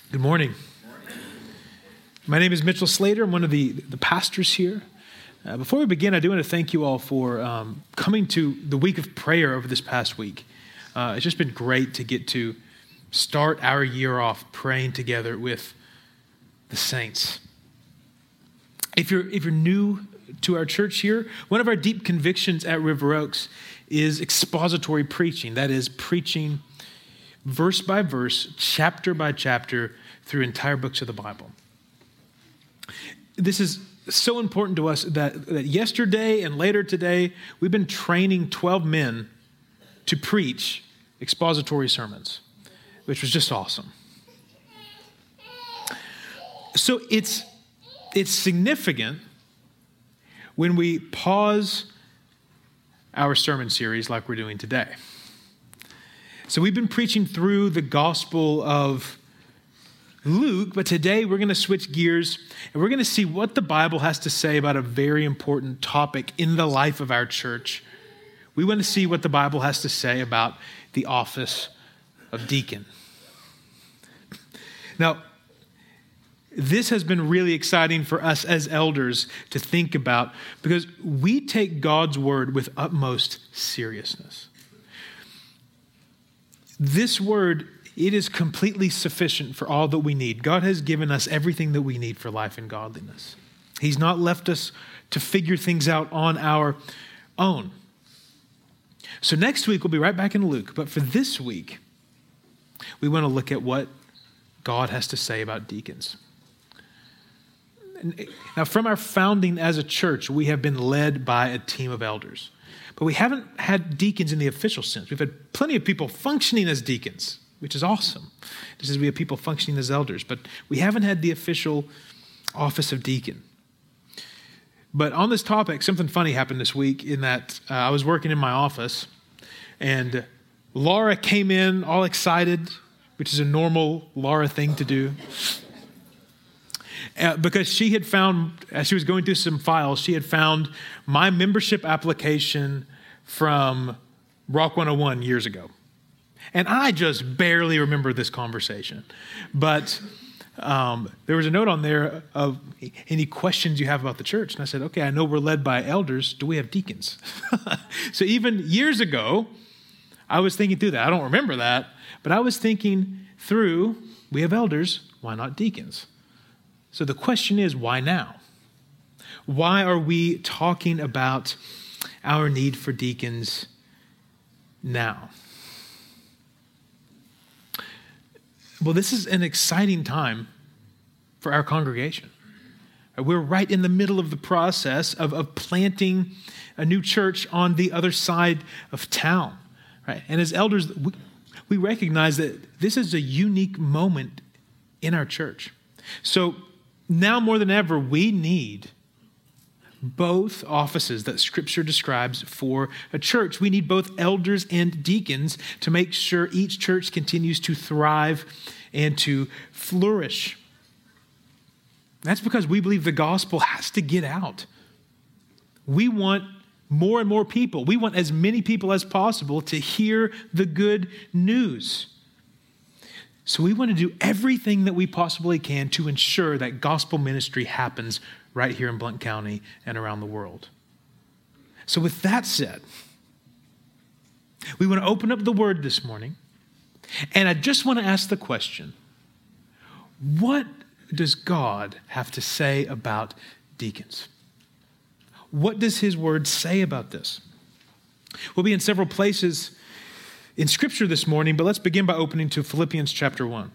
Good morning. My name is Mitchell Slater. I'm one of the pastors here. Before we begin, I do want to thank you all for coming to the week of prayer over this past week. It's just been great to get to start our year off praying together with the saints. If you're new to our church here, one of our deep convictions at River Oaks is expository preaching. That is, preaching verse by verse, chapter by chapter, through entire books of the Bible. This is so important to us that yesterday and later today, we've been training 12 men to preach expository sermons, which was just awesome. So it's significant when we pause our sermon series like we're doing today. So we've been preaching through the Gospel of Luke, but today we're going to switch gears and we're going to see what the Bible has to say about a very important topic in the life of our church. We want to see what the Bible has to say about the office of deacon. Now, this has been really exciting for us as elders to think about because we take God's word with utmost seriousness. This word, it is completely sufficient for all that we need. God has given us everything that we need for life and godliness. He's not left us to figure things out on our own. So next week, we'll be right back in Luke. But for this week, we want to look at what God has to say about deacons. Now, from our founding as a church, we have been led by a team of elders. But we haven't had deacons in the official sense. We've had plenty of people functioning as deacons, which is awesome. Just as we have people functioning as elders, but we haven't had the official office of deacon. But on this topic, something funny happened this week in that I was working in my office and Laura came in all excited, which is a normal Laura thing to do. Because she had found, as she was going through some files, she had found my membership application from Rock 101 years ago. And I just barely remember this conversation. But there was a note on there of any questions you have about the church. And I said, okay, I know we're led by elders. Do we have deacons? So even years ago, I was thinking through that. I don't remember that, but I was thinking through, we have elders, why not deacons? So the question is, why now? Why are we talking about our need for deacons now? Well, this is an exciting time for our congregation. We're right in the middle of the process of planting a new church on the other side of town. Right? And as elders, we recognize that this is a unique moment in our church. So now more than ever, we need both offices that Scripture describes for a church. We need both elders and deacons to make sure each church continues to thrive and to flourish. That's because we believe the gospel has to get out. We want more and more people. We want as many people as possible to hear the good news. So we want to do everything that we possibly can to ensure that gospel ministry happens right here in Blount County and around the world. So with that said, we want to open up the word this morning, and I just want to ask the question, what does God have to say about deacons? What does his word say about this? We'll be in several places in Scripture this morning, but let's begin by opening to Philippians chapter 1.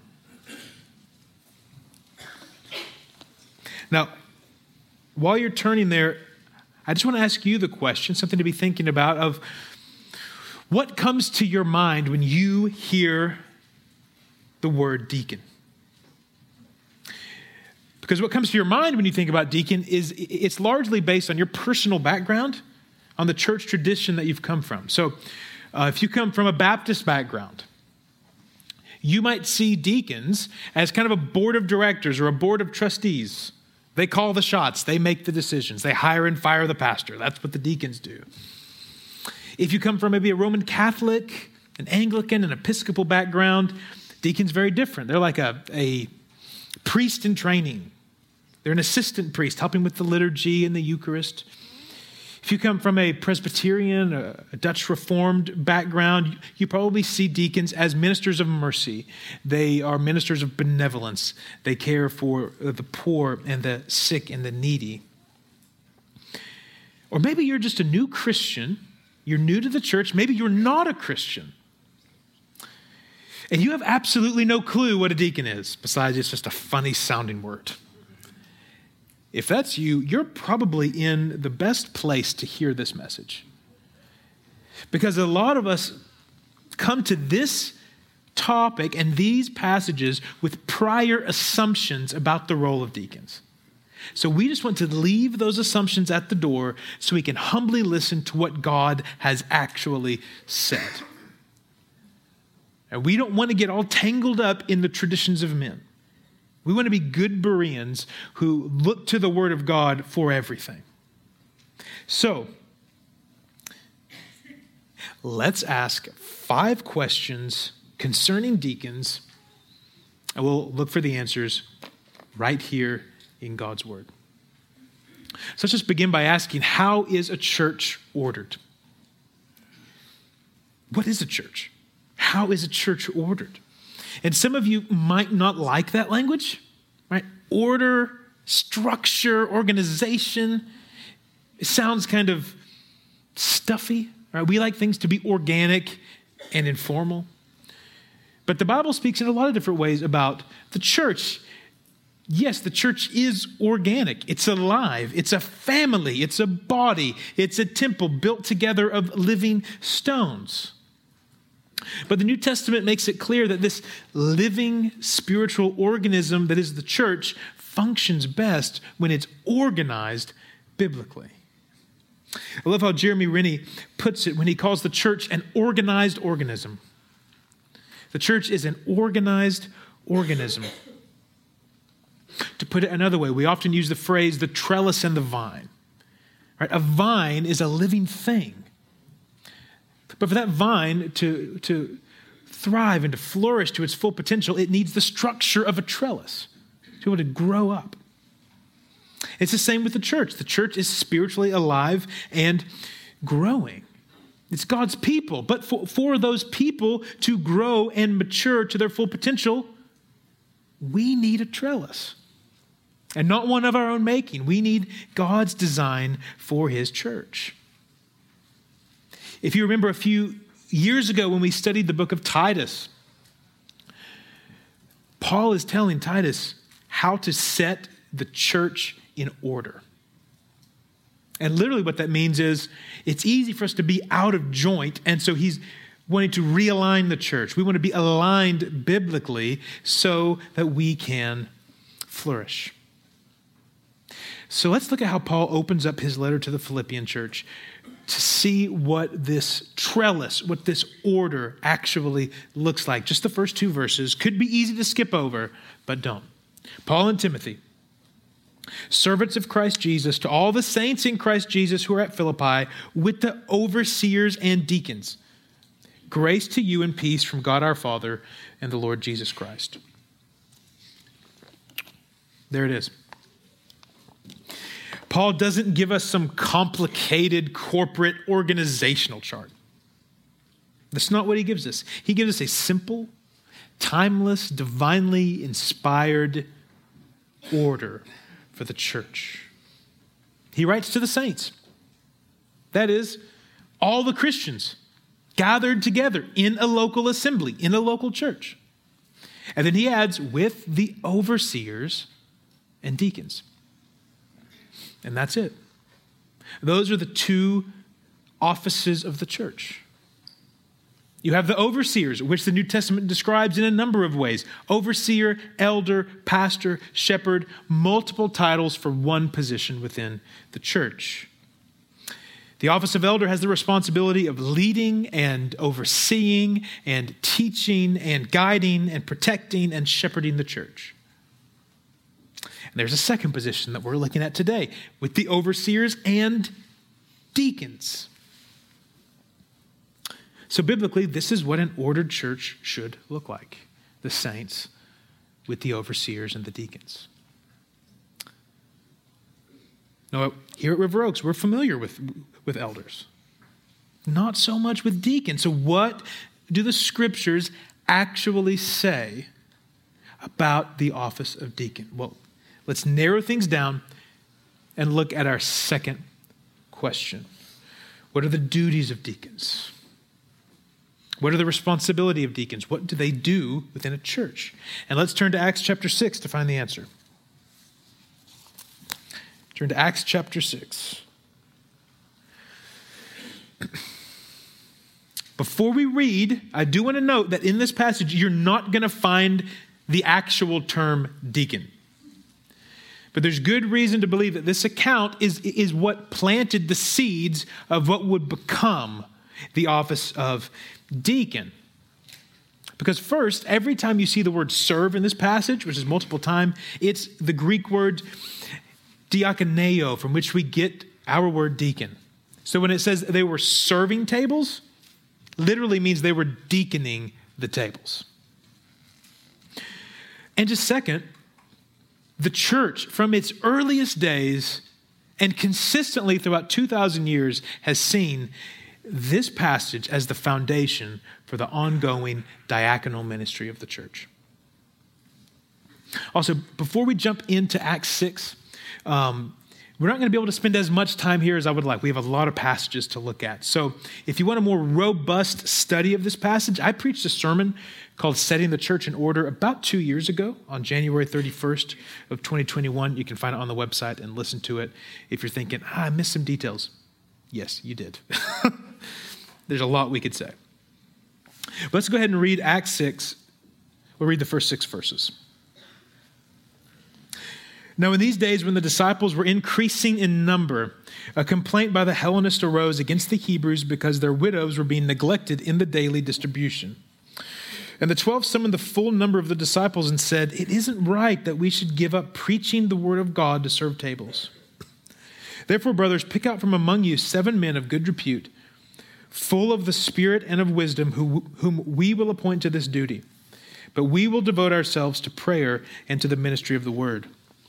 Now, while you're turning there, I just want to ask you the question, something to be thinking about, of what comes to your mind when you hear the word deacon? Because what comes to your mind when you think about deacon is it's largely based on your personal background, on the church tradition that you've come from. So if you come from a Baptist background, you might see deacons as kind of a board of directors or a board of trustees. They call the shots. They make the decisions. They hire and fire the pastor. That's what the deacons do. If you come from maybe a Roman Catholic, an Anglican, an Episcopal background, deacons very different. They're like a priest in training. They're an assistant priest helping with the liturgy and the Eucharist. If you come from a Presbyterian, a Dutch Reformed background, you probably see deacons as ministers of mercy. They are ministers of benevolence. They care for the poor and the sick and the needy. Or maybe you're just a new Christian. You're new to the church. Maybe you're not a Christian. And you have absolutely no clue what a deacon is, besides it's just a funny sounding word. If that's you, you're probably in the best place to hear this message. Because a lot of us come to this topic and these passages with prior assumptions about the role of deacons. So we just want to leave those assumptions at the door so we can humbly listen to what God has actually said. And we don't want to get all tangled up in the traditions of men. We want to be good Bereans who look to the Word of God for everything. So, let's ask 5 questions concerning deacons, and we'll look for the answers right here in God's Word. So let's just begin by asking, how is a church ordered? What is a church? How is a church ordered? And some of you might not like that language, right? Order, structure, organization. It sounds kind of stuffy, right? We like things to be organic and informal. But the Bible speaks in a lot of different ways about the church. Yes, the church is organic. It's alive. It's a family. It's a body. It's a temple built together of living stones. But the New Testament makes it clear that this living spiritual organism that is the church functions best when it's organized biblically. I love how Jeremy Rennie puts it when he calls the church an organized organism. The church is an organized organism. To put it another way, we often use the phrase the trellis and the vine. Right? A vine is a living thing. But for that vine to thrive and to flourish to its full potential, it needs the structure of a trellis to be able to grow up. It's the same with the church. The church is spiritually alive and growing. It's God's people. But for those people to grow and mature to their full potential, we need a trellis. And not one of our own making. We need God's design for his church. If you remember a few years ago when we studied the book of Titus, Paul is telling Titus how to set the church in order. And literally what that means is it's easy for us to be out of joint, and so he's wanting to realign the church. We want to be aligned biblically so that we can flourish. So let's look at how Paul opens up his letter to the Philippian church to see what this trellis, what this order actually looks like. Just the first 2 verses. Could be easy to skip over, but don't. Paul and Timothy, servants of Christ Jesus, to all the saints in Christ Jesus who are at Philippi, with the overseers and deacons. Grace to you and peace from God our Father and the Lord Jesus Christ. There it is. Paul doesn't give us some complicated corporate organizational chart. That's not what he gives us. He gives us a simple, timeless, divinely inspired order for the church. He writes to the saints. That is, all the Christians gathered together in a local assembly, in a local church. And then he adds, with the overseers and deacons. And that's it. Those are the 2 offices of the church. You have the overseers, which the New Testament describes in a number of ways. Overseer, elder, pastor, shepherd, multiple titles for one position within the church. The office of elder has the responsibility of leading and overseeing and teaching and guiding and protecting and shepherding the church. And there's a second position that we're looking at today with the overseers and deacons. So biblically, this is what an ordered church should look like. The saints with the overseers and the deacons. Now, here at River Oaks, we're familiar with elders. Not so much with deacons. So what do the scriptures actually say about the office of deacon? Well, let's narrow things down and look at our second question. What are the duties of deacons? What are the responsibility of deacons? What do they do within a church? And let's turn to Acts chapter 6 to find the answer. Turn to Acts chapter 6. Before we read, I do want to note that in this passage, you're not going to find the actual term deacon. But there's good reason to believe that this account is what planted the seeds of what would become the office of deacon. Because first, every time you see the word serve in this passage, which is multiple times, it's the Greek word diakoneo, from which we get our word deacon. So when it says they were serving tables, literally means they were deaconing the tables. And just second, the church from its earliest days and consistently throughout 2,000 years has seen this passage as the foundation for the ongoing diaconal ministry of the church. Also, before we jump into Acts 6, we're not going to be able to spend as much time here as I would like. We have a lot of passages to look at. So if you want a more robust study of this passage, I preached a sermon called Setting the Church in Order about 2 years ago on January 31st of 2021. You can find it on the website and listen to it. If you're thinking, I missed some details. Yes, you did. There's a lot we could say. But let's go ahead and read Acts 6. We'll read the first 6 verses. Now, in these days when the disciples were increasing in number, a complaint by the Hellenists arose against the Hebrews because their widows were being neglected in the daily distribution. And the 12 summoned the full number of the disciples and said, "It isn't right that we should give up preaching the word of God to serve tables. Therefore, brothers, pick out from among you 7 men of good repute, full of the Spirit and of wisdom, whom we will appoint to this duty. But we will devote ourselves to prayer and to the ministry of the word."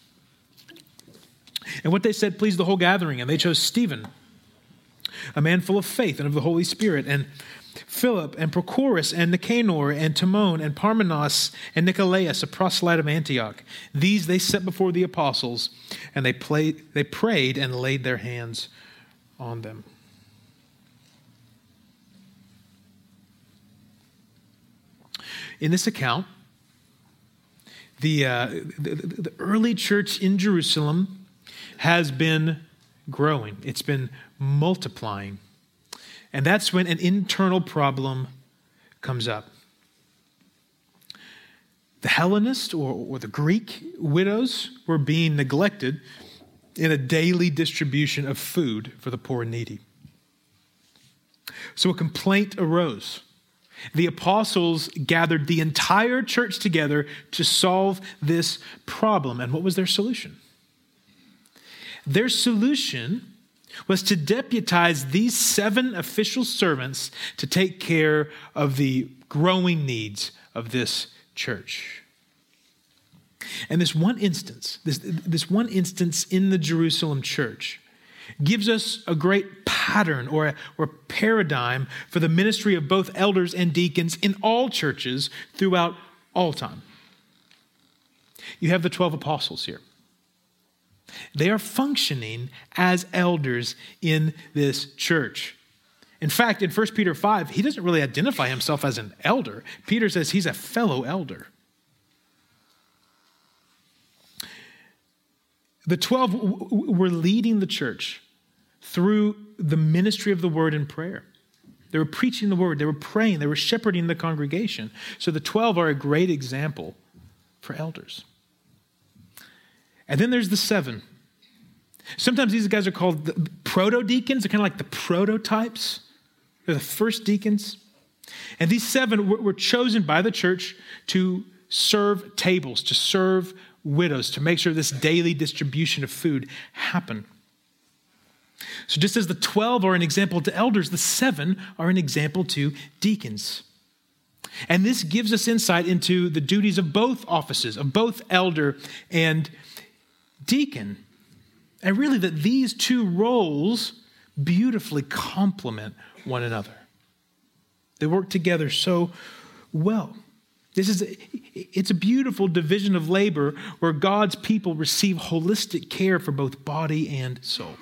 And what they said pleased the whole gathering, and they chose Stephen, a man full of faith and of the Holy Spirit, and Philip, and Prochorus, and Nicanor, and Timon, and Parmenas, and Nicolaus, a proselyte of Antioch. These they set before the apostles, and they prayed and laid their hands on them. In this account, the early church in Jerusalem has been growing. It's been multiplying. And that's when an internal problem comes up. The Hellenist or the Greek widows were being neglected in a daily distribution of food for the poor and needy. So a complaint arose. The apostles gathered the entire church together to solve this problem. And what was their solution? Their solution was to deputize these 7 official servants to take care of the growing needs of this church. And this one instance in the Jerusalem church gives us a great pattern or paradigm for the ministry of both elders and deacons in all churches throughout all time. You have the 12 apostles here. They are functioning as elders in this church. In fact, in 1 Peter 5, he doesn't really identify himself as an elder. Peter says he's a fellow elder. The 12 were leading the church through the ministry of the word and prayer. They were preaching the word, they were praying, they were shepherding the congregation. So the 12 are a great example for elders. And then there's the 7. Sometimes these guys are called the proto-deacons. They're kind of like the prototypes. They're the first deacons. And these 7 were chosen by the church to serve tables, to serve widows, to make sure this daily distribution of food happened. So just as the 12 are an example to elders, the 7 are an example to deacons. And this gives us insight into the duties of both offices, of both elder and deacon. And really that these two roles beautifully complement one another. They work together so well. It's a beautiful division of labor where God's people receive holistic care for both body and soul.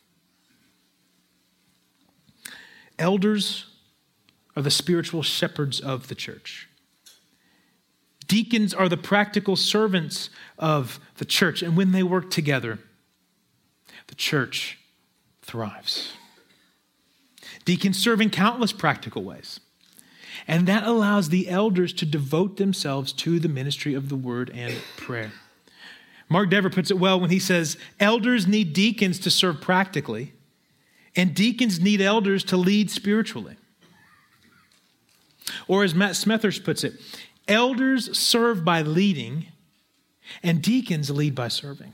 Elders are the spiritual shepherds of the church. Deacons are the practical servants of the church, and when they work together, the church thrives. Deacons serve in countless practical ways, and that allows the elders to devote themselves to the ministry of the word and prayer. Mark Dever puts it well when he says, elders need deacons to serve practically, and deacons need elders to lead spiritually. Or as Matt Smethurst puts it, elders serve by leading, and deacons lead by serving.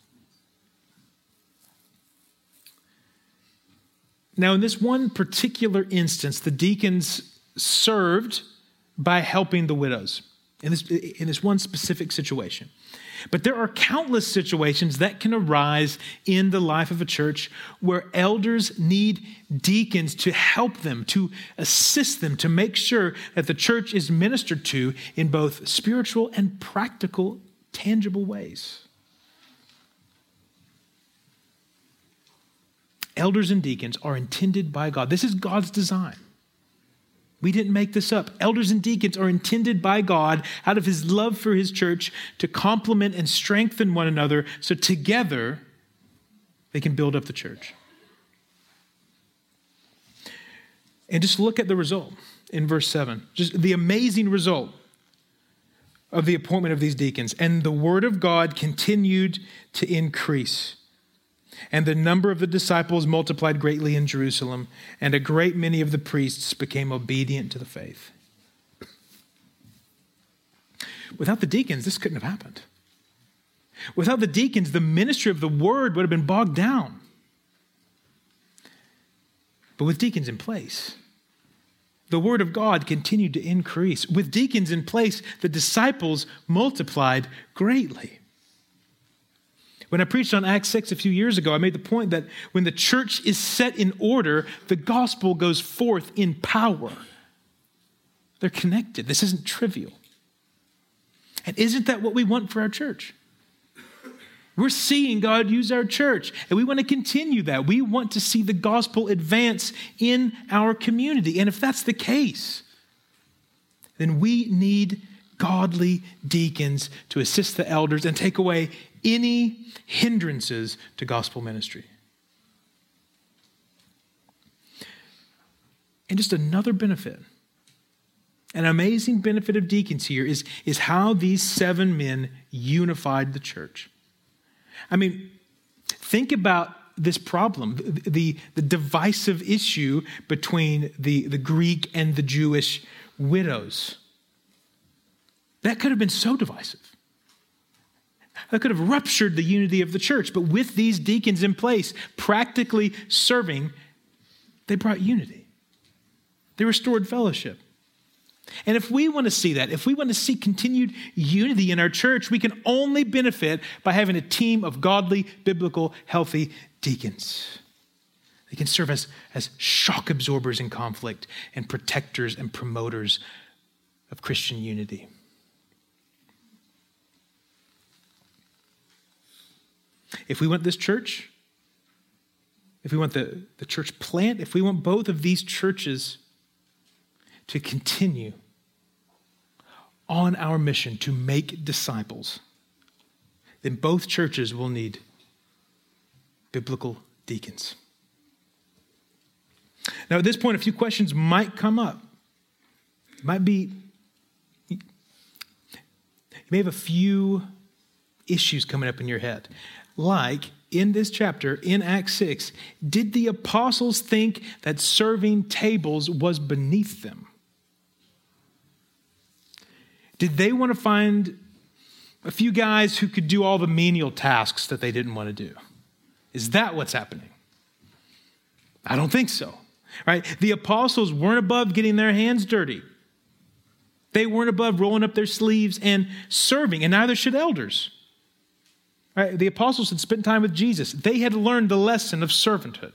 Now, in this one particular instance, the deacons served by helping the widows in this one specific situation. But there are countless situations that can arise in the life of a church where elders need deacons to help them, to assist them, to make sure that the church is ministered to in both spiritual and practical, tangible ways. Elders and deacons are intended by God. This is God's design. We didn't make this up. Elders and deacons are intended by God out of his love for his church to complement and strengthen one another so together they can build up the church. And just look at the result in verse 7. Just the amazing result of the appointment of these deacons. And the word of God continued to increase. And the number of the disciples multiplied greatly in Jerusalem, and a great many of the priests became obedient to the faith. Without the deacons, this couldn't have happened. Without the deacons, the ministry of the word would have been bogged down. But with deacons in place, the word of God continued to increase. With deacons in place, the disciples multiplied greatly. When I preached on Acts 6 a few years ago, I made the point that when the church is set in order, the gospel goes forth in power. They're connected. This isn't trivial. And isn't that what we want for our church? We're seeing God use our church, and we want to continue that. We want to see the gospel advance in our community. And if that's the case, then we need godly deacons to assist the elders and take away any hindrances to gospel ministry. And just another benefit, an amazing benefit of deacons here is how these 7 men unified the church. I mean, think about this problem, the divisive issue between the Greek and the Jewish widows. That could have been so divisive. That could have ruptured the unity of the church. But with these deacons in place, practically serving, they brought unity. They restored fellowship. And if we want to see that, if we want to see continued unity in our church, we can only benefit by having a team of godly, biblical, healthy deacons. They can serve as shock absorbers in conflict and protectors and promoters of Christian unity. If we want this church, if we want the church plant, if we want both of these churches to continue on our mission to make disciples, then both churches will need biblical deacons. Now, at this point, a few questions might come up. It might be, you may have a few issues coming up in your head. Like in this chapter, in Acts 6, did the apostles think that serving tables was beneath them? Did they want to find a few guys who could do all the menial tasks that they didn't want to do? Is that what's happening? I don't think so. Right? The apostles weren't above getting their hands dirty. They weren't above rolling up their sleeves and serving, and neither should elders. Right? The apostles had spent time with Jesus. They had learned the lesson of servanthood.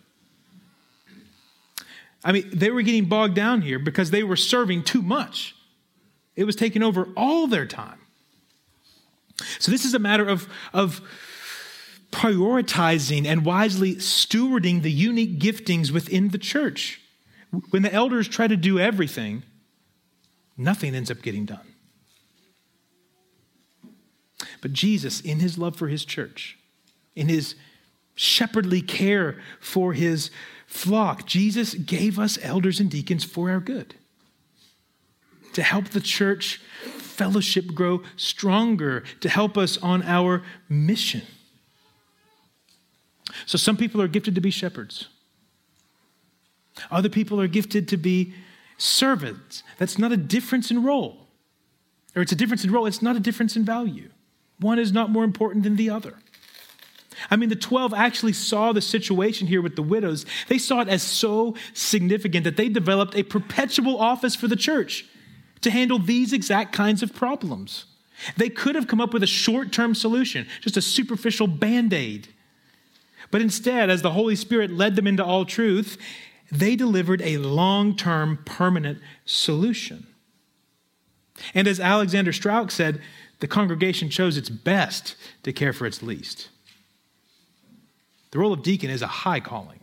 I mean, they were getting bogged down here because they were serving too much. It was taking over all their time. So this is a matter of prioritizing and wisely stewarding the unique giftings within the church. When the elders try to do everything, nothing ends up getting done. But Jesus, in his love for his church, in his shepherdly care for his flock, Jesus gave us elders and deacons for our good, to help the church fellowship grow stronger, to help us on our mission. So some people are gifted to be shepherds. Other people are gifted to be servants. That's not a difference in role. Or it's a difference in role, it's not a difference in value. One is not more important than the other. I mean, the 12 actually saw the situation here with the widows. They saw it as so significant that they developed a perpetual office for the church to handle these exact kinds of problems. They could have come up with a short-term solution, just a superficial Band-Aid. But instead, as the Holy Spirit led them into all truth, they delivered a long-term, permanent solution. And as Alexander Strauch said, the congregation chose its best to care for its least. The role of deacon is a high calling.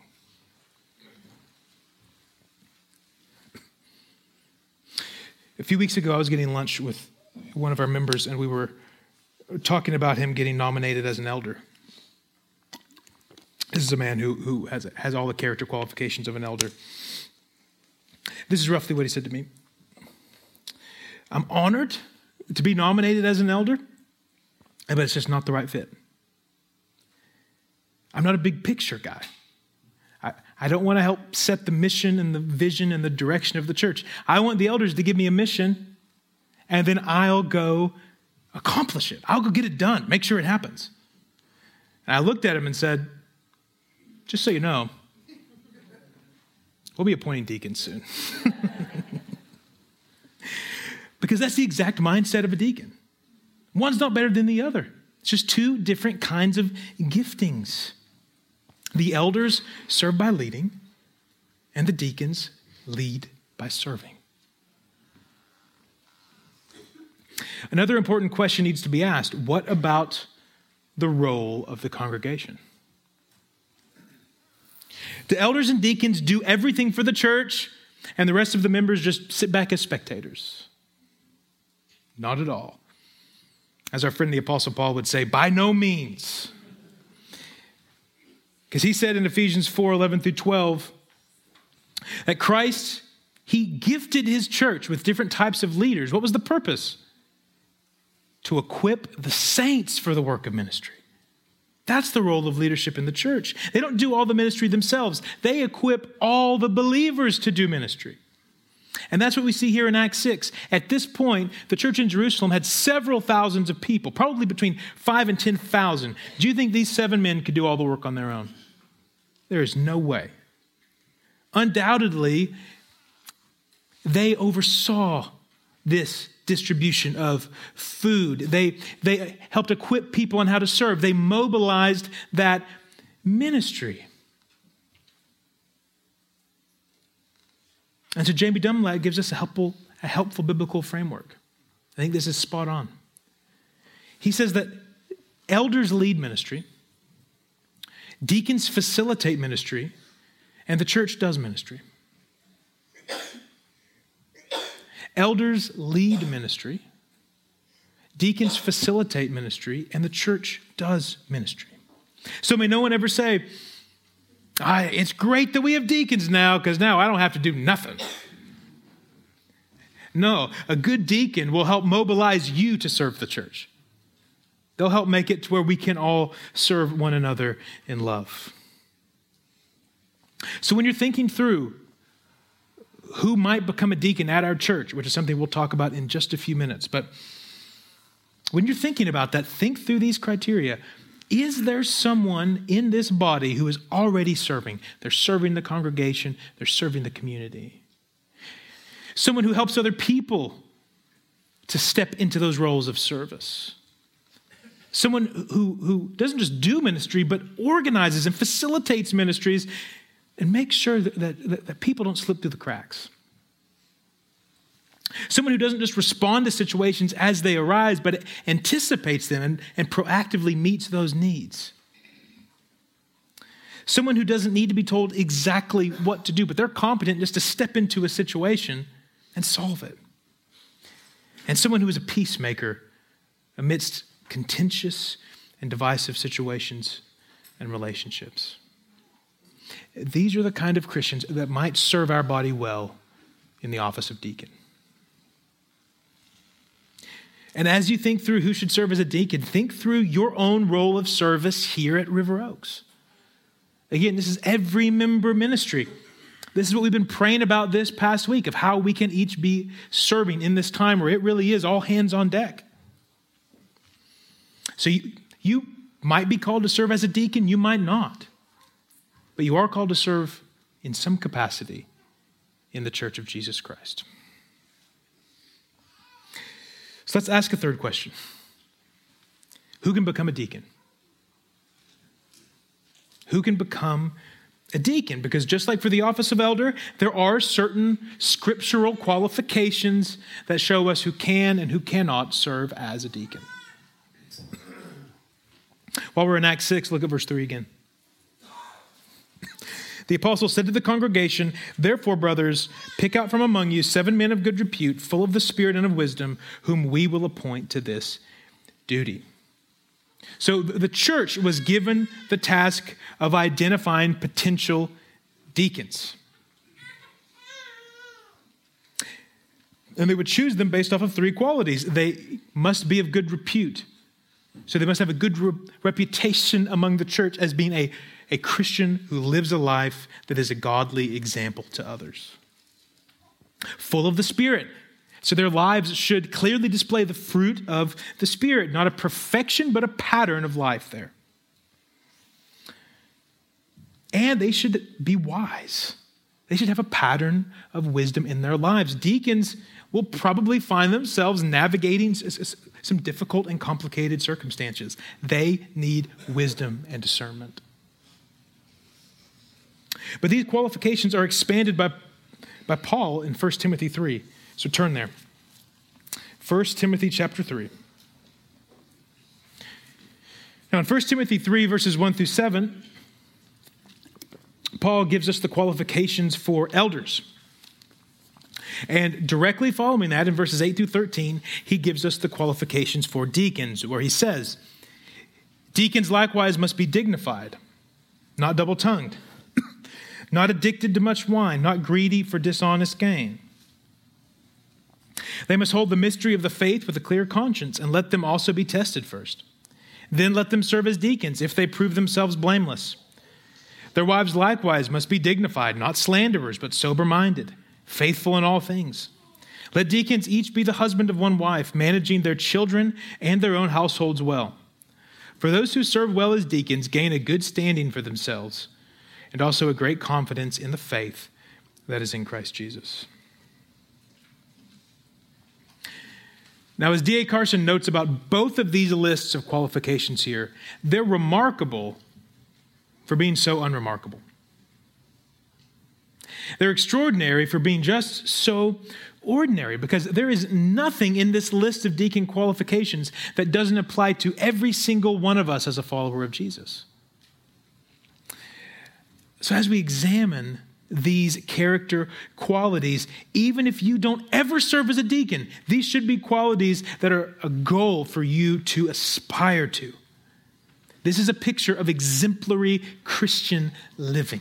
A few weeks ago, I was getting lunch with one of our members, and we were talking about him getting nominated as an elder. This is a man who has all the character qualifications of an elder. This is roughly what he said to me. I'm honored to be nominated as an elder, but it's just not the right fit. I'm not a big picture guy. I don't want to help set the mission and the vision and the direction of the church. I want the elders to give me a mission, and then I'll go accomplish it. I'll go get it done, make sure it happens. And I looked at him and said, just so you know, we'll be appointing deacons soon. Because that's the exact mindset of a deacon. One's not better than the other. It's just two different kinds of giftings. The elders serve by leading, and the deacons lead by serving. Another important question needs to be asked. What about the role of the congregation? Do elders and deacons do everything for the church, and the rest of the members just sit back as spectators? Not at all. As our friend the Apostle Paul would say, by no means. Because he said in Ephesians 4:11 through 12, that Christ, he gifted his church with different types of leaders. What was the purpose? To equip the saints for the work of ministry. That's the role of leadership in the church. They don't do all the ministry themselves. They equip all the believers to do ministry. And that's what we see here in Acts 6. At this point, the church in Jerusalem had several thousands of people, probably between 5,000 and 10,000. Do you think these 7 men could do all the work on their own? There is no way. Undoubtedly, they oversaw this distribution of food. They helped equip people on how to serve. They mobilized that ministry. And so Jamie Dunlap gives us a helpful biblical framework. I think this is spot on. He says that elders lead ministry, deacons facilitate ministry, and the church does ministry. Elders lead ministry, deacons facilitate ministry, and the church does ministry. So may no one ever say, it's great that we have deacons now because now I don't have to do nothing. No, a good deacon will help mobilize you to serve the church. They'll help make it to where we can all serve one another in love. So when you're thinking through who might become a deacon at our church, which is something we'll talk about in just a few minutes, but when you're thinking about that, think through these criteria. Is there someone in this body who is already serving? They're serving the congregation. They're serving the community. Someone who helps other people to step into those roles of service. Someone who doesn't just do ministry, but organizes and facilitates ministries and makes sure that people don't slip through the cracks. Someone who doesn't just respond to situations as they arise, but anticipates them and proactively meets those needs. Someone who doesn't need to be told exactly what to do, but they're competent just to step into a situation and solve it. And someone who is a peacemaker amidst contentious and divisive situations and relationships. These are the kind of Christians that might serve our body well in the office of deacon. And as you think through who should serve as a deacon, think through your own role of service here at River Oaks. Again, this is every member ministry. This is what we've been praying about this past week, of how we can each be serving in this time where it really is all hands on deck. So you might be called to serve as a deacon, you might not. But you are called to serve in some capacity in the Church of Jesus Christ. So let's ask a third question. Who can become a deacon? Who can become a deacon? Because just like for the office of elder, there are certain scriptural qualifications that show us who can and who cannot serve as a deacon. While we're in Acts 6, look at verse 3 again. The apostle said to the congregation, "Therefore, brothers, pick out from among you 7 men of good repute, full of the Spirit and of wisdom, whom we will appoint to this duty." So the church was given the task of identifying potential deacons. And they would choose them based off of 3 qualities. They must be of good repute. So they must have a good reputation among the church as being a Christian who lives a life that is a godly example to others. Full of the Spirit. So their lives should clearly display the fruit of the Spirit, not a perfection, but a pattern of life there. And they should be wise. They should have a pattern of wisdom in their lives. Deacons will probably find themselves navigating some difficult and complicated circumstances. They need wisdom and discernment. But these qualifications are expanded by Paul in 1 Timothy 3. So turn there. 1 Timothy chapter 3. Now in 1 Timothy 3, verses 1 through 7, Paul gives us the qualifications for elders. And directly following that, in verses 8 through 13, he gives us the qualifications for deacons, where he says, "Deacons likewise must be dignified, not double-tongued, not addicted to much wine, not greedy for dishonest gain. They must hold the mystery of the faith with a clear conscience, and let them also be tested first. Then let them serve as deacons if they prove themselves blameless. Their wives likewise must be dignified, not slanderers, but sober-minded, faithful in all things. Let deacons each be the husband of one wife, managing their children and their own households well. For those who serve well as deacons gain a good standing for themselves, and also a great confidence in the faith that is in Christ Jesus." Now, as D.A. Carson notes about both of these lists of qualifications here, they're remarkable for being so unremarkable. They're extraordinary for being just so ordinary, because there is nothing in this list of deacon qualifications that doesn't apply to every single one of us as a follower of Jesus. So as we examine these character qualities, even if you don't ever serve as a deacon, these should be qualities that are a goal for you to aspire to. This is a picture of exemplary Christian living.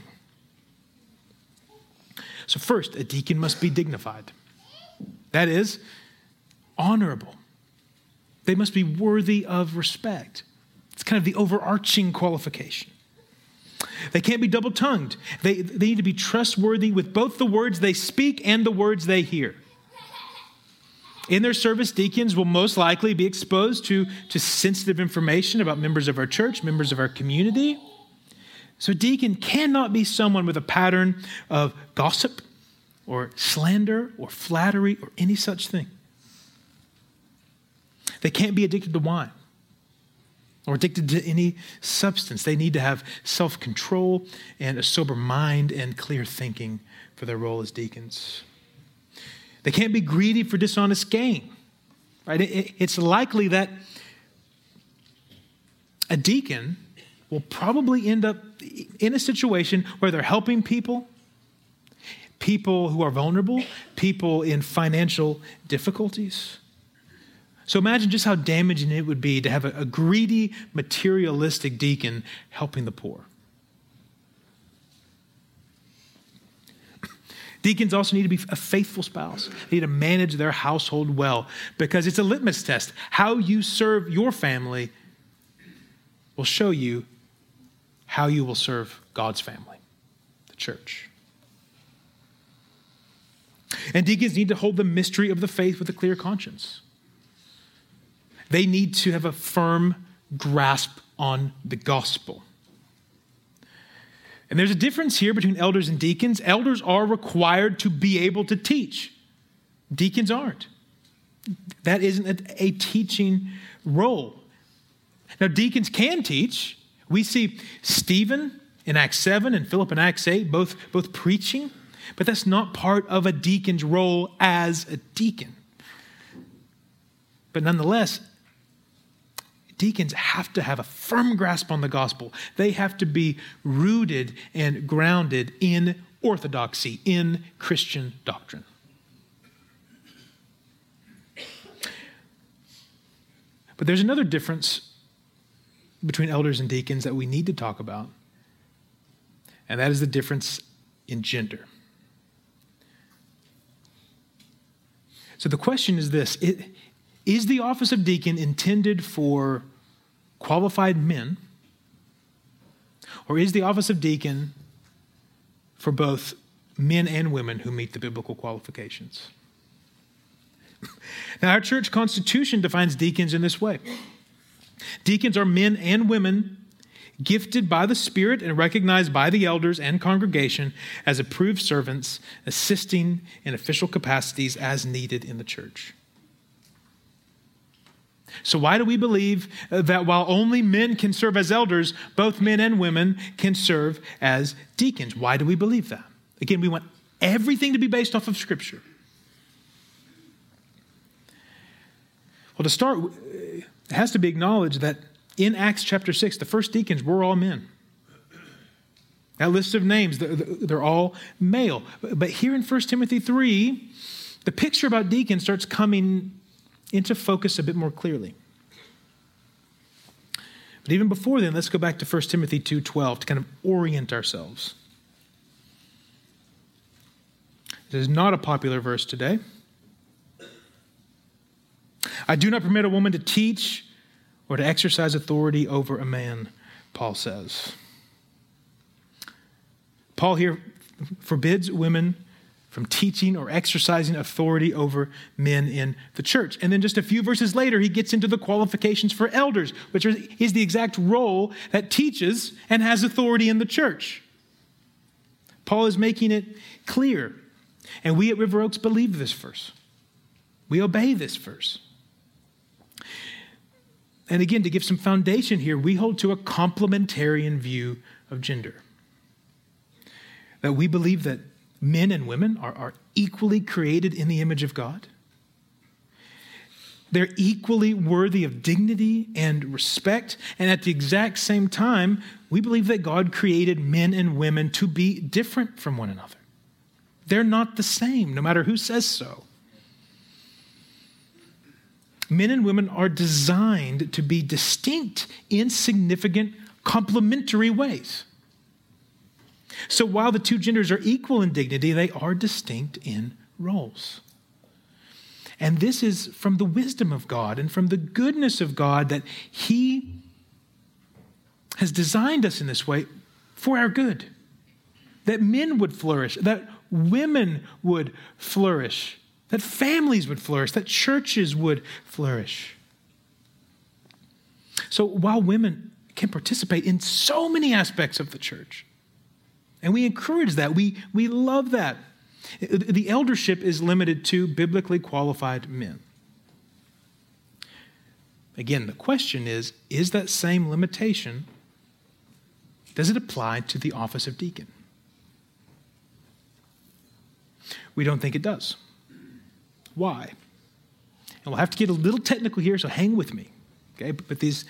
So first, a deacon must be dignified. That is, honorable. They must be worthy of respect. It's kind of the overarching qualification. They can't be double-tongued. They need to be trustworthy with both the words they speak and the words they hear. In their service, deacons will most likely be exposed to sensitive information about members of our church, members of our community. So a deacon cannot be someone with a pattern of gossip or slander or flattery or any such thing. They can't be addicted to wine or addicted to any substance. They need to have self-control and a sober mind and clear thinking for their role as deacons. They can't be greedy for dishonest gain. Right? It's likely that a deacon will probably end up in a situation where they're helping people who are vulnerable, people in financial difficulties. So imagine just how damaging it would be to have a greedy, materialistic deacon helping the poor. Deacons also need to be a faithful spouse. They need to manage their household well because it's a litmus test. How you serve your family will show you how you will serve God's family, the church. And deacons need to hold the mystery of the faith with a clear conscience. They need to have a firm grasp on the gospel. And there's a difference here between elders and deacons. Elders are required to be able to teach. Deacons aren't. That isn't a teaching role. Now, deacons can teach. We see Stephen in Acts 7 and Philip in Acts 8 both preaching, but that's not part of a deacon's role as a deacon. But nonetheless, deacons have to have a firm grasp on the gospel. They have to be rooted and grounded in orthodoxy, in Christian doctrine. But there's another difference between elders and deacons that we need to talk about, and that is the difference in gender. So the question is this: is the office of deacon intended for qualified men, or is the office of deacon for both men and women who meet the biblical qualifications? Now, our church constitution defines deacons in this way. Deacons are men and women gifted by the Spirit and recognized by the elders and congregation as approved servants, assisting in official capacities as needed in the church. So why do we believe that while only men can serve as elders, both men and women can serve as deacons? Why do we believe that? Again, we want everything to be based off of Scripture. Well, to start, it has to be acknowledged that in Acts chapter 6, the first deacons were all men. That list of names, they're all male. But here in 1 Timothy 3, the picture about deacons starts coming into focus a bit more clearly. But even before then, let's go back to 1 Timothy 2:12 to kind of orient ourselves. This is not a popular verse today. I do not permit a woman to teach or to exercise authority over a man, Paul says. Paul here forbids women from teaching or exercising authority over men in the church. And then just a few verses later, he gets into the qualifications for elders, which is the exact role that teaches and has authority in the church. Paul is making it clear. And we at River Oaks believe this verse. We obey this verse. And again, to give some foundation here, we hold to a complementarian view of gender. That we believe that men and women are equally created in the image of God. They're equally worthy of dignity and respect. And at the exact same time, we believe that God created men and women to be different from one another. They're not the same, no matter who says so. Men and women are designed to be distinct in significant, complementary ways. So while the two genders are equal in dignity, they are distinct in roles. And this is from the wisdom of God and from the goodness of God that He has designed us in this way for our good. That men would flourish, that women would flourish, that families would flourish, that churches would flourish. So while women can participate in so many aspects of the church, and we encourage that, we love that, the eldership is limited to biblically qualified men. Again, the question is that same limitation, does it apply to the office of deacon? We don't think it does. Why? And we'll have to get a little technical here, so hang with me. Okay, but these,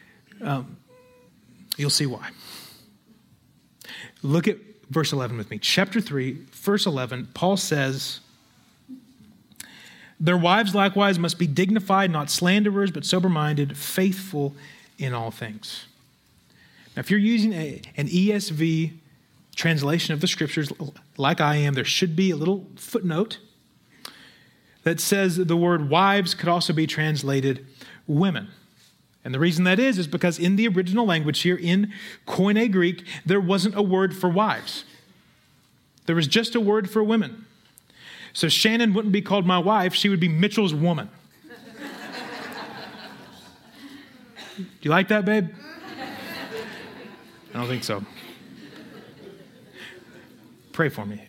you'll see why. Look at verse 11 with me. Chapter 3, verse 11, Paul says, their wives likewise must be dignified, not slanderers, but sober-minded, faithful in all things. Now, if you're using an ESV translation of the scriptures like I am, there should be a little footnote that says the word wives could also be translated women. And the reason that is because in the original language here, in Koine Greek, there wasn't a word for wives. There was just a word for women. So Shannon wouldn't be called my wife, she would be Mitchell's woman. Do you like that, babe? I don't think so. Pray for me.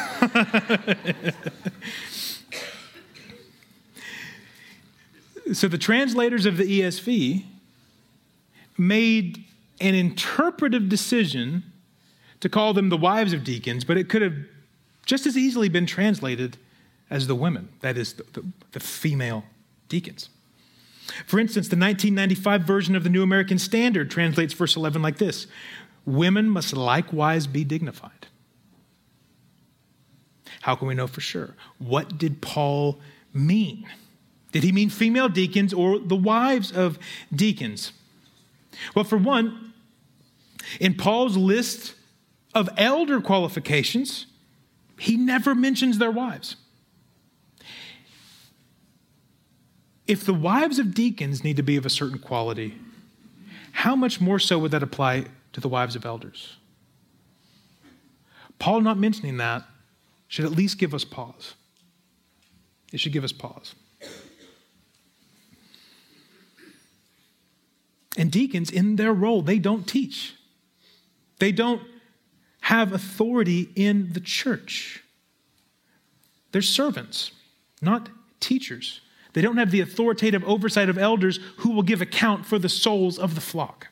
So the translators of the ESV made an interpretive decision to call them the wives of deacons, but it could have just as easily been translated as the women, that is, the female deacons. For instance, the 1995 version of the New American Standard translates verse 11 like this: women must likewise be dignified. How can we know for sure? What did Paul mean? Did he mean female deacons or the wives of deacons? Well, for one, in Paul's list of elder qualifications, he never mentions their wives. If the wives of deacons need to be of a certain quality, how much more so would that apply to the wives of elders? Paul not mentioning that should at least give us pause. It should give us pause. And deacons, in their role, they don't teach. They don't have authority in the church. They're servants, not teachers. They don't have the authoritative oversight of elders who will give account for the souls of the flock.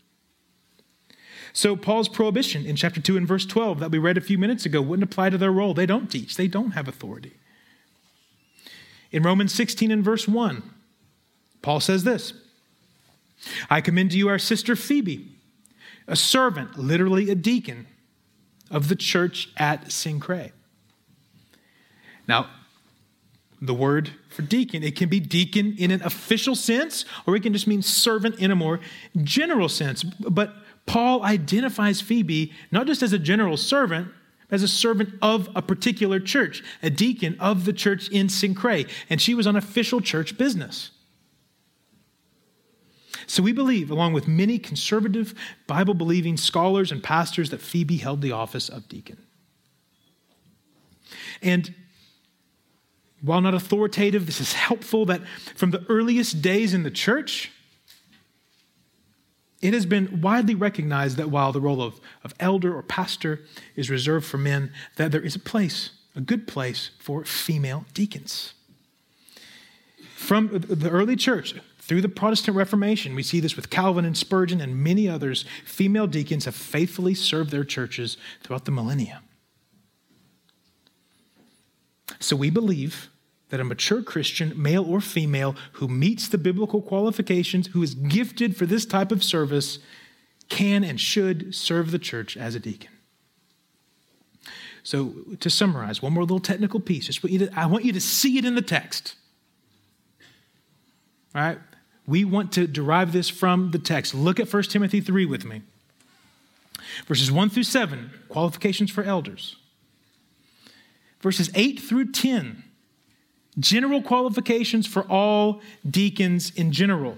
So Paul's prohibition in chapter 2 and verse 12 that we read a few minutes ago wouldn't apply to their role. They don't teach. They don't have authority. In Romans 16 and verse 1, Paul says this: I commend to you our sister Phoebe, a servant, literally a deacon, of the church at Cenchreae. Now, the word for deacon, it can be deacon in an official sense, or it can just mean servant in a more general sense. But Paul identifies Phoebe not just as a general servant, but as a servant of a particular church, a deacon of the church in Cenchreae, and she was on official church business. So we believe, along with many conservative, Bible-believing scholars and pastors, that Phoebe held the office of deacon. And while not authoritative, this is helpful that from the earliest days in the church, it has been widely recognized that while the role of elder or pastor is reserved for men, that there is a place, a good place, for female deacons. From the early church, through the Protestant Reformation, we see this with Calvin and Spurgeon and many others. Female deacons have faithfully served their churches throughout the millennia. So we believe that a mature Christian, male or female, who meets the biblical qualifications, who is gifted for this type of service, can and should serve the church as a deacon. So to summarize, one more little technical piece. I want you to see it in the text. All right? We want to derive this from the text. Look at 1 Timothy 3 with me. Verses 1 through 7, qualifications for elders. Verses 8 through 10, general qualifications for all deacons in general.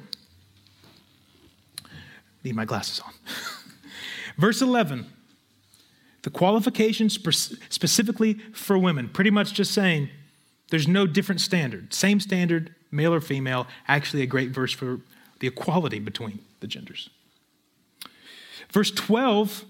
Need my glasses on. Verse 11, the qualifications specifically for women. Pretty much just saying there's no different standard. Same standard, male or female. Actually a great verse for the equality between the genders. Verse 12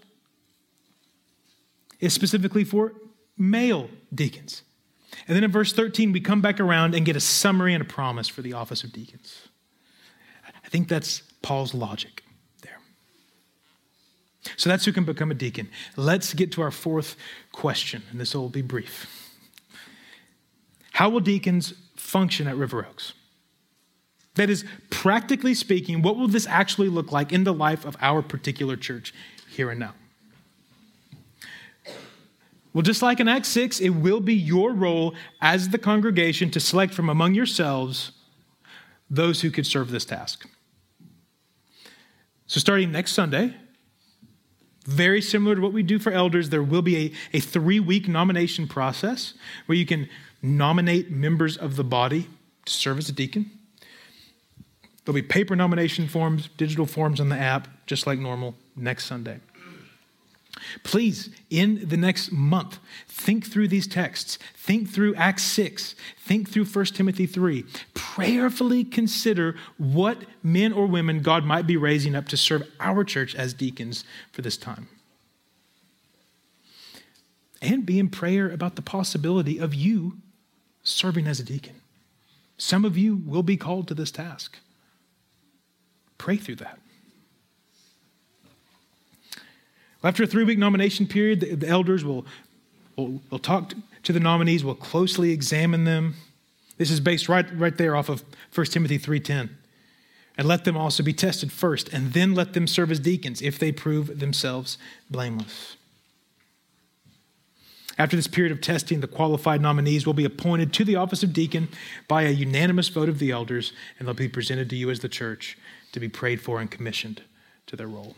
is specifically for male deacons. And then in verse 13, we come back around and get a summary and a promise for the office of deacons. I think that's Paul's logic there. So that's who can become a deacon. Let's get to our fourth question, and this will be brief. How will deacons function at River Oaks? That is, practically speaking, what will this actually look like in the life of our particular church here and now? Well, just like in Acts 6, it will be your role as the congregation to select from among yourselves those who could serve this task. So starting next Sunday, very similar to what we do for elders, there will be a 3-week nomination process where you can nominate members of the body to serve as a deacon. There'll be paper nomination forms, digital forms on the app, just like normal, next Sunday. Please, in the next month, think through these texts. Think through Acts 6. Think through 1 Timothy 3. Prayerfully consider what men or women God might be raising up to serve our church as deacons for this time. And be in prayer about the possibility of you serving as a deacon. Some of you will be called to this task. Pray through that. After a 3-week nomination period, the elders will talk to the nominees, will closely examine them. This is based right there off of 1 Timothy 3:10. And let them also be tested first, and then let them serve as deacons if they prove themselves blameless. After this period of testing, the qualified nominees will be appointed to the office of deacon by a unanimous vote of the elders, and they'll be presented to you as the church to be prayed for and commissioned to their role.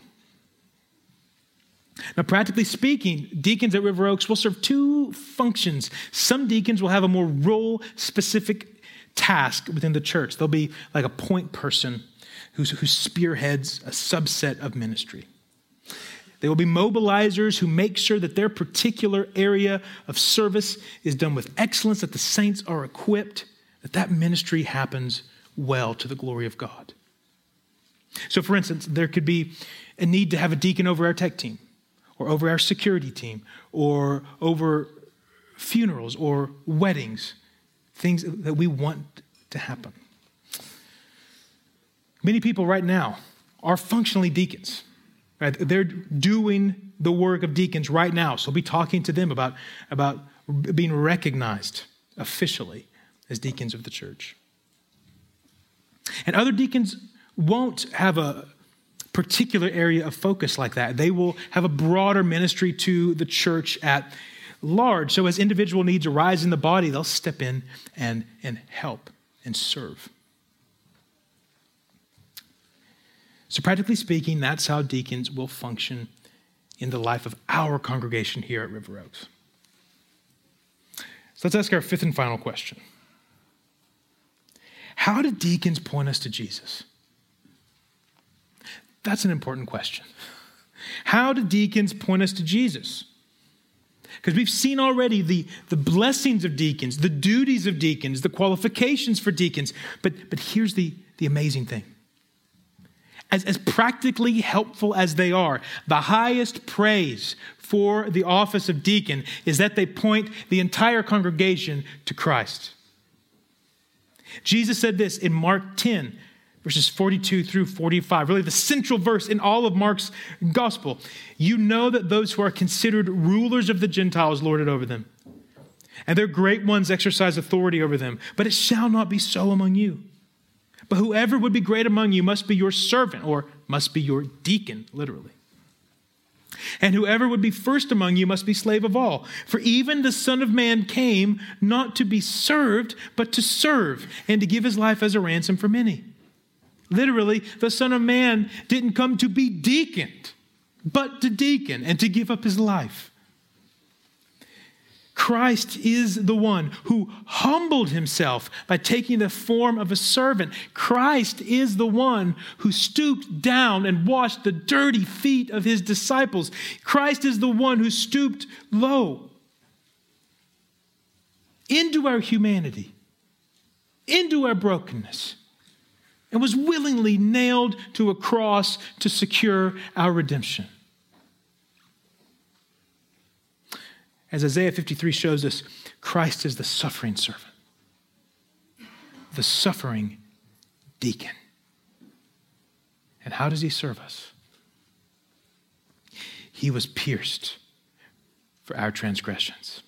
Now, practically speaking, deacons at River Oaks will serve 2 functions. Some deacons will have a more role-specific task within the church. They'll be like a point person who spearheads a subset of ministry. They will be mobilizers who make sure that their particular area of service is done with excellence, that the saints are equipped, that ministry happens well to the glory of God. So, for instance, there could be a need to have a deacon over our tech team, or over our security team, or over funerals or weddings, things that we want to happen. Many people right now are functionally deacons. Right? They're doing the work of deacons right now. So we'll be talking to them about being recognized officially as deacons of the church. And other deacons won't have a particular area of focus like that. They will have a broader ministry to the church at large. So as individual needs arise in the body, they'll step in and help and serve. So practically speaking, that's how deacons will function in the life of our congregation here at River Oaks. So let's ask our 5th and final question. How do deacons point us to Jesus? That's an important question. How do deacons point us to Jesus? Because we've seen already the blessings of deacons, the duties of deacons, the qualifications for deacons. But here's the amazing thing. As practically helpful as they are, the highest praise for the office of deacon is that they point the entire congregation to Christ. Jesus said this in Mark 10, verses 42 through 45, really the central verse in all of Mark's gospel. You know that those who are considered rulers of the Gentiles lord it over them, and their great ones exercise authority over them. But it shall not be so among you. But whoever would be great among you must be your servant, or must be your deacon, literally. And whoever would be first among you must be slave of all. For even the Son of Man came not to be served, but to serve, and to give his life as a ransom for many. Literally, the Son of Man didn't come to be deaconed, but to deacon and to give up his life. Christ is the one who humbled himself by taking the form of a servant. Christ is the one who stooped down and washed the dirty feet of his disciples. Christ is the one who stooped low into our humanity, into our brokenness, and was willingly nailed to a cross to secure our redemption. As Isaiah 53 shows us, Christ is the suffering servant, the suffering deacon. And how does he serve us? He was pierced for our transgressions.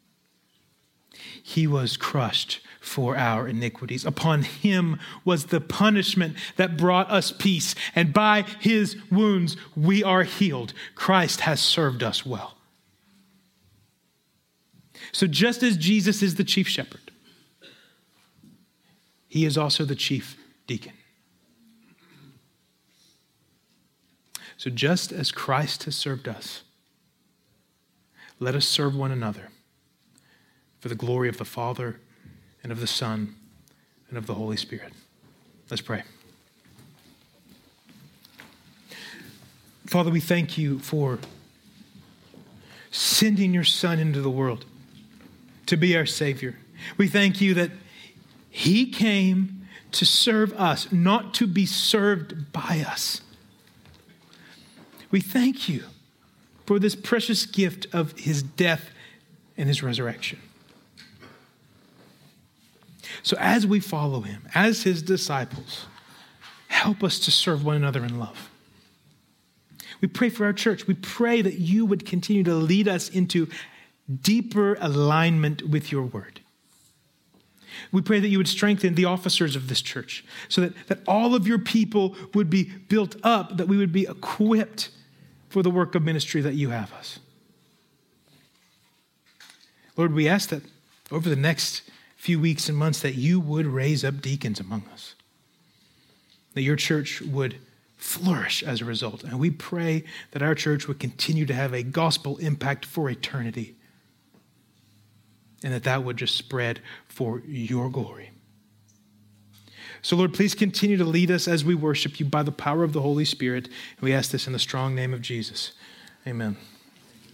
He was crushed for our iniquities. Upon him was the punishment that brought us peace, and by his wounds we are healed. Christ has served us well. So just as Jesus is the chief shepherd, he is also the chief deacon. So just as Christ has served us, let us serve one another for the glory of the Father and of the Son and of the Holy Spirit. Let's pray. Father, we thank you for sending your Son into the world to be our Savior. We thank you that he came to serve us, not to be served by us. We thank you for this precious gift of his death and his resurrection. So as we follow him, as his disciples, help us to serve one another in love. We pray for our church. We pray that you would continue to lead us into deeper alignment with your word. We pray that you would strengthen the officers of this church so that all of your people would be built up, that we would be equipped for the work of ministry that you have us. Lord, we ask that over the next few weeks and months that you would raise up deacons among us, that your church would flourish as a result. And we pray that our church would continue to have a gospel impact for eternity, and that would just spread for your glory. So Lord, please continue to lead us as we worship you by the power of the Holy Spirit. And we ask this in the strong name of Jesus. Amen.